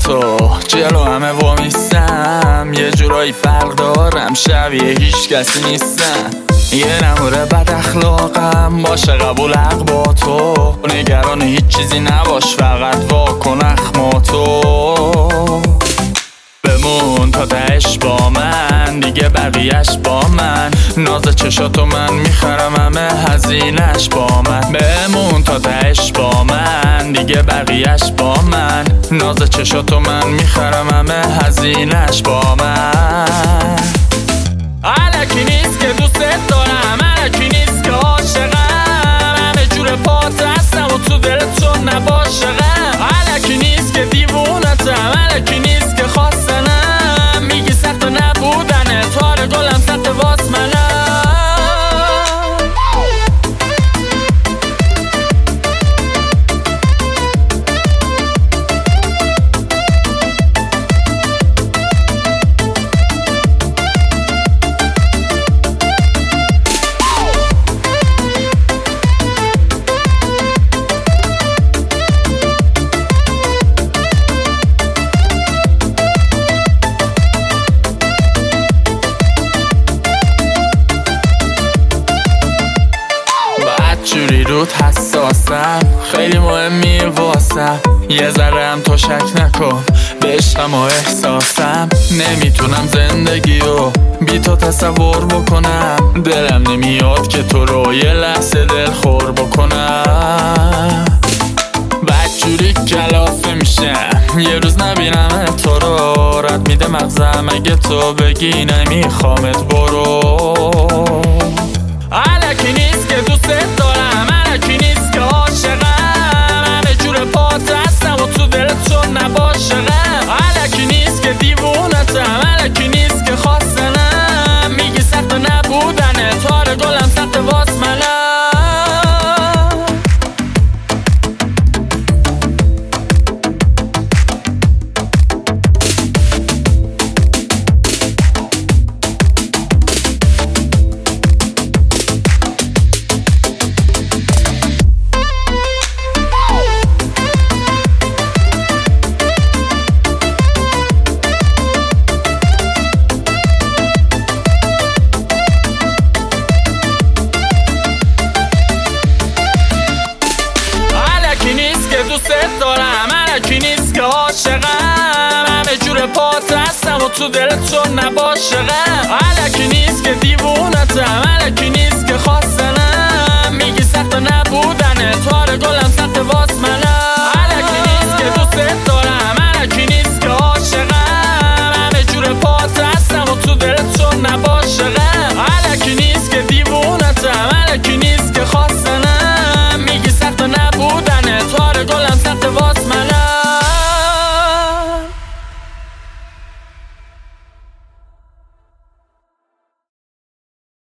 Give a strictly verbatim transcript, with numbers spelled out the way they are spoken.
تو جلو همه وامیستم، یه جورایی فرق دارم، شبیه هیچ کسی نیستم. یه نموره بد اخلاقم، باشه قبول حق با تو، نگران هیچ چیزی نباش، فقط واکن اخماتو. بمون تا تهش با من، دیگه بقیهش با من، ناز چشاتو من میخرم، همه هزینش با من. بمون تا تهش با من، دیگه بقیهش با من، ناز چشاتو من میخرم، همه هزینش با من. الکی نیست که دوست دارم، الکی نیست که عاشقم، همه جور پات هستم و تو دلتون نباشقم. الکی نیست که دیوونتم، الکی نیست که خواستنم، میگی سخت نبودنه، تار گلم سخت واس منم. جوری رود حساسم، خیلی مهمی واسم، یه ذره هم تو شک نکن به عشقم و احساسم. نمیتونم زندگی رو بی تو تصور بکنم، دلم نمیاد که تو رو یه لحظه دل خور بکنم. بعد جوری کلافه میشم یه روز نبینم تو رو، رد میده مغزم اگه تو بگی نمیخوامت برو. الکی نیست که دوست دارم، الکی نیست که عاشقم، همه جور پات هستم و تو دلتون نباشقم. الکی نیست که دیوونتم، الکی نیست که خواستنم، میگی سخت نبودنه، تار گلم سخت واس منم. دوست دارم، الکی نیست که عاشقم، همه جور پات هستم و تو دلتون نباشقم. الکی نیست که دیو